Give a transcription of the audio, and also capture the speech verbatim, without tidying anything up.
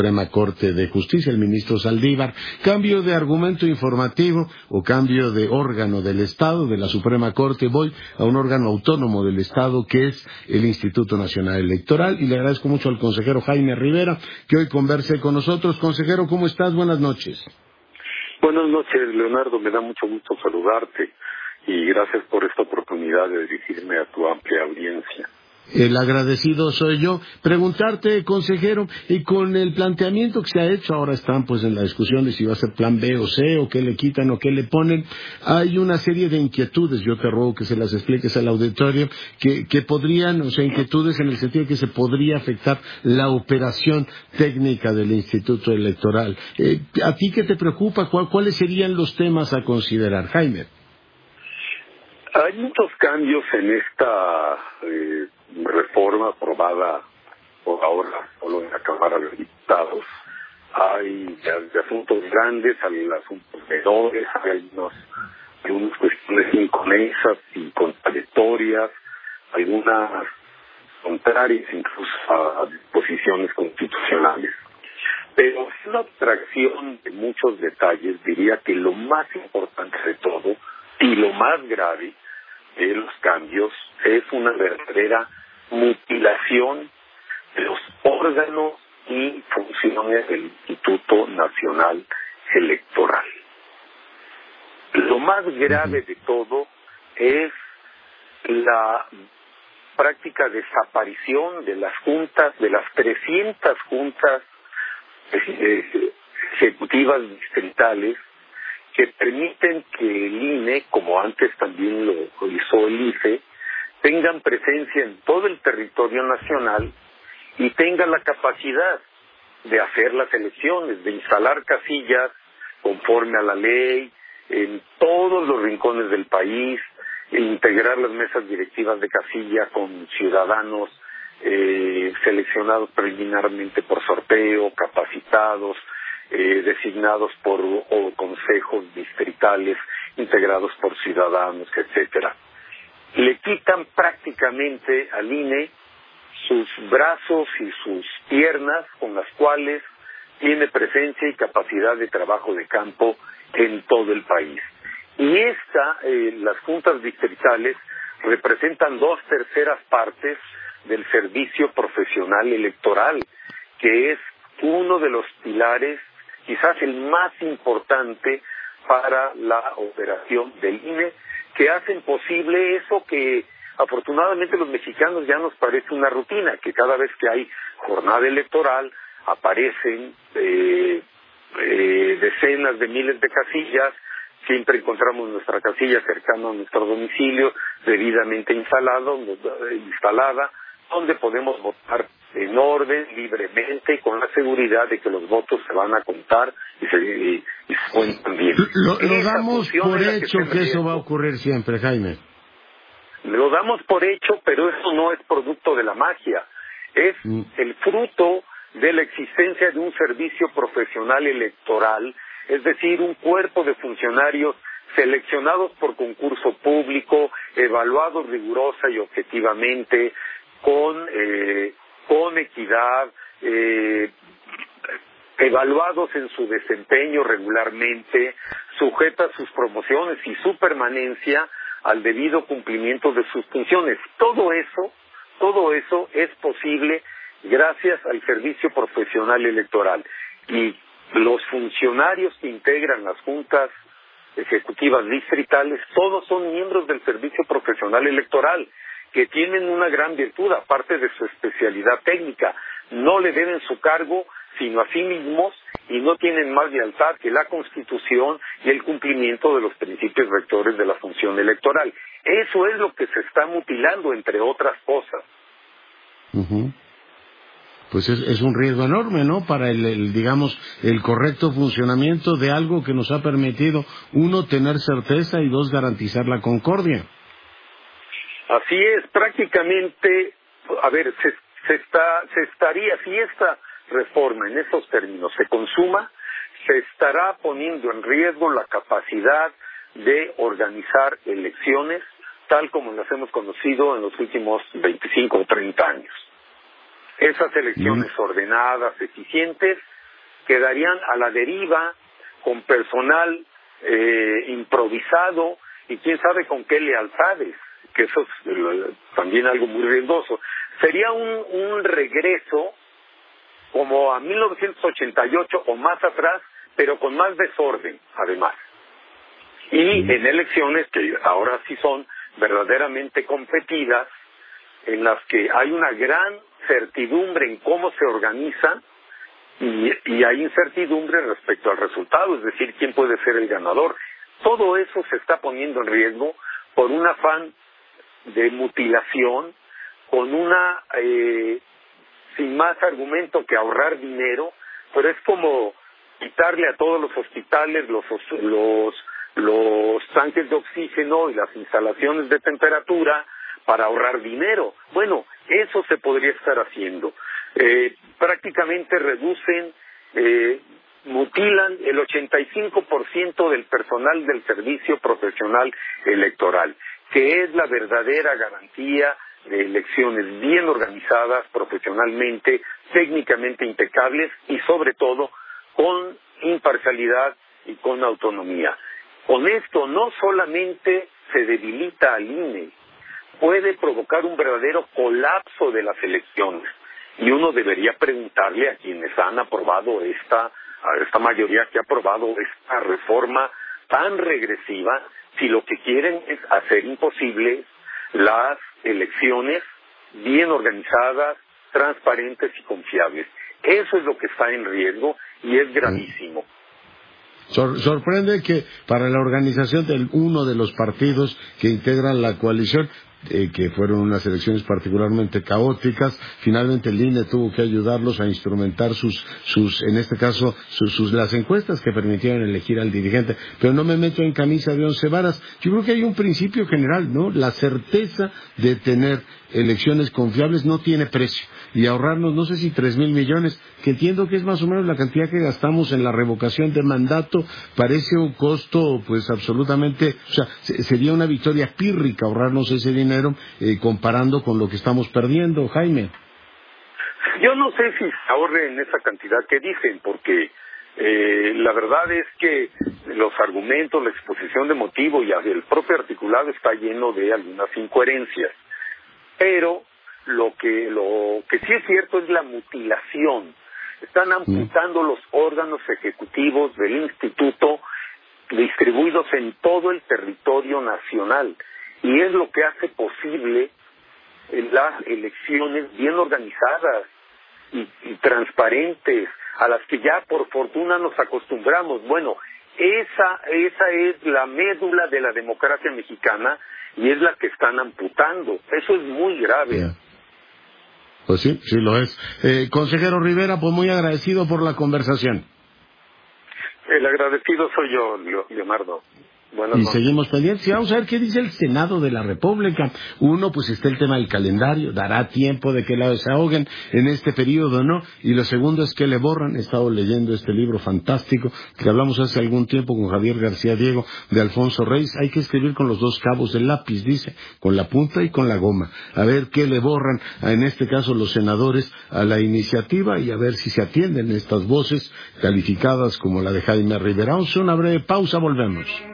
Suprema Corte de Justicia, el ministro Saldívar. Cambio de argumento informativo o cambio de órgano del Estado, de la Suprema Corte. Voy a un órgano autónomo del Estado que es el Instituto Nacional Electoral, y le agradezco mucho al consejero Jaime Rivera que hoy converse con nosotros. Consejero, ¿cómo estás? Buenas noches. Buenas noches, Leonardo. Me da mucho gusto saludarte y gracias por esta oportunidad de dirigirme a tu amplia audiencia. El agradecido soy yo. Preguntarte, consejero, y con el planteamiento que se ha hecho, ahora están pues en la discusión de si va a ser plan B o C, o qué le quitan o qué le ponen, hay una serie de inquietudes, yo te ruego que se las expliques al auditorio, que, que podrían, o sea, inquietudes en el sentido de que se podría afectar la operación técnica del Instituto Electoral. Eh, ¿A ti qué te preocupa? ¿Cuál, ¿Cuáles serían los temas a considerar, Jaime? Hay muchos cambios en esta eh, reforma aprobada por ahora solo en la Cámara de Diputados. Hay de asuntos grandes, hay asuntos menores, hay unos, algunas cuestiones inconexas y contradictorias, algunas contrarias incluso a disposiciones constitucionales. Pero es una abstracción de muchos detalles. Diría que lo más importante de todo y lo más grave de los cambios es una verdadera mutilación de los órganos y funciones del Instituto Nacional Electoral. Lo más grave de todo es la práctica desaparición de las juntas, de las trescientas juntas eh, ejecutivas distritales que permiten que el I N E, como antes también lo hizo el I F E, tengan presencia en todo el territorio nacional y tengan la capacidad de hacer las elecciones, de instalar casillas conforme a la ley en todos los rincones del país, e integrar las mesas directivas de casilla con ciudadanos eh, seleccionados preliminarmente por sorteo, capacitados, Eh, designados por o consejos distritales integrados por ciudadanos, etcétera. Le quitan prácticamente al I N E sus brazos y sus piernas con las cuales tiene presencia y capacidad de trabajo de campo en todo el país. Y esta, eh, las juntas distritales representan dos terceras partes del servicio profesional electoral, que es uno de los pilares, quizás el más importante para la operación del I N E, que hacen posible eso que afortunadamente los mexicanos ya nos parece una rutina, que cada vez que hay jornada electoral aparecen eh, eh, decenas de miles de casillas, siempre encontramos nuestra casilla cercana a nuestro domicilio, debidamente instalado, instalada, donde podemos votar en orden, libremente, y con la seguridad de que los votos se van a contar y se, y, y se cuentan bien. Lo, lo damos por hecho que, que eso va a ocurrir siempre, Jaime. Lo damos por hecho, pero eso no es producto de la magia. Es mm. el fruto de la existencia de un servicio profesional electoral, es decir, un cuerpo de funcionarios seleccionados por concurso público, evaluados rigurosa y objetivamente, con eh, con equidad, eh, evaluados en su desempeño regularmente, sujetas sus promociones y su permanencia al debido cumplimiento de sus funciones. Todo eso, todo eso es posible gracias al servicio profesional electoral. Y los funcionarios que integran las juntas ejecutivas distritales, todos son miembros del servicio profesional electoral, que tienen una gran virtud, aparte de su especialidad técnica. No le deben su cargo sino a sí mismos y no tienen más lealtad que la Constitución y el cumplimiento de los principios rectores de la función electoral. Eso es lo que se está mutilando, entre otras cosas. Uh-huh. Pues es, es un riesgo enorme, ¿no?, para el, el, digamos, el correcto funcionamiento de algo que nos ha permitido, uno, tener certeza y dos, garantizar la concordia. Así es, prácticamente, a ver, se, se, está, se estaría, si esta reforma en esos términos se consuma, se estará poniendo en riesgo la capacidad de organizar elecciones tal como las hemos conocido en los últimos veinticinco o treinta años. Esas elecciones ordenadas, eficientes, quedarían a la deriva, con personal eh, improvisado, y quién sabe con qué lealtades, que eso es eh, también algo muy riesgoso. Sería un, un regreso como a mil novecientos ochenta y ocho o más atrás, pero con más desorden, además. Y en elecciones que ahora sí son verdaderamente competidas, en las que hay una gran certidumbre en cómo se organizan, y, y hay incertidumbre respecto al resultado, es decir, quién puede ser el ganador. Todo eso se está poniendo en riesgo por un afán de mutilación, con una, eh, sin más argumento que ahorrar dinero, pero es como quitarle a todos los hospitales los, los, los tanques de oxígeno y las instalaciones de temperatura para ahorrar dinero. Bueno, eso se podría estar haciendo. Eh, prácticamente reducen, eh, mutilan el ochenta y cinco por ciento del personal del servicio profesional electoral, que es la verdadera garantía de elecciones bien organizadas, profesionalmente, técnicamente impecables y sobre todo con imparcialidad y con autonomía. Con esto no solamente se debilita al I N E, puede provocar un verdadero colapso de las elecciones. Y uno debería preguntarle a quienes han aprobado esta, a esta mayoría que ha aprobado esta reforma tan regresiva, si lo que quieren es hacer imposibles las elecciones bien organizadas, transparentes y confiables. Eso es lo que está en riesgo y es gravísimo. Sor- sorprende que para la organización de uno de los partidos que integran la coalición, eh, que fueron unas elecciones particularmente caóticas, finalmente el I N E tuvo que ayudarlos a instrumentar sus, sus en este caso, sus, sus las encuestas que permitieron elegir al dirigente. Pero no me meto en camisa de once varas. Yo creo que hay un principio general, ¿no? La certeza de tener elecciones confiables no tiene precio. Y ahorrarnos, no sé si tres mil millones, que entiendo que es más o menos la cantidad que gastamos en la revocación de mandato, parece un costo, pues, absolutamente, o sea, sería una victoria pírrica ahorrarnos ese dinero, eh, comparando con lo que estamos perdiendo, Jaime. Yo no sé si se ahorren esa cantidad que dicen, porque eh, la verdad es que los argumentos, la exposición de motivo y el propio articulado está lleno de algunas incoherencias. Pero lo que lo que sí es cierto es la mutilación. Están amputando los órganos ejecutivos del instituto distribuidos en todo el territorio nacional, y es lo que hace posible las elecciones bien organizadas y, y transparentes, a las que ya por fortuna nos acostumbramos. Bueno, esa esa es la médula de la democracia mexicana y es la que están amputando. Eso es muy grave. Yeah. Pues sí, sí lo es. Eh, consejero Rivera, pues muy agradecido por la conversación. El agradecido soy yo, Leonardo. Buenas y noches. Seguimos pendientes. Y vamos a ver qué dice el Senado de la República. Uno, pues está el tema del calendario. Dará tiempo de que la desahoguen en este periodo, ¿no? Y lo segundo es que le borran. He estado leyendo este libro fantástico que hablamos hace algún tiempo con Javier García Diego, de Alfonso Reyes. Hay que escribir con los dos cabos del lápiz, dice, con la punta y con la goma. A ver qué le borran, a, en este caso, los senadores a la iniciativa, y a ver si se atienden estas voces calificadas como la de Jaime Rivera. Vamos a una breve pausa, volvemos.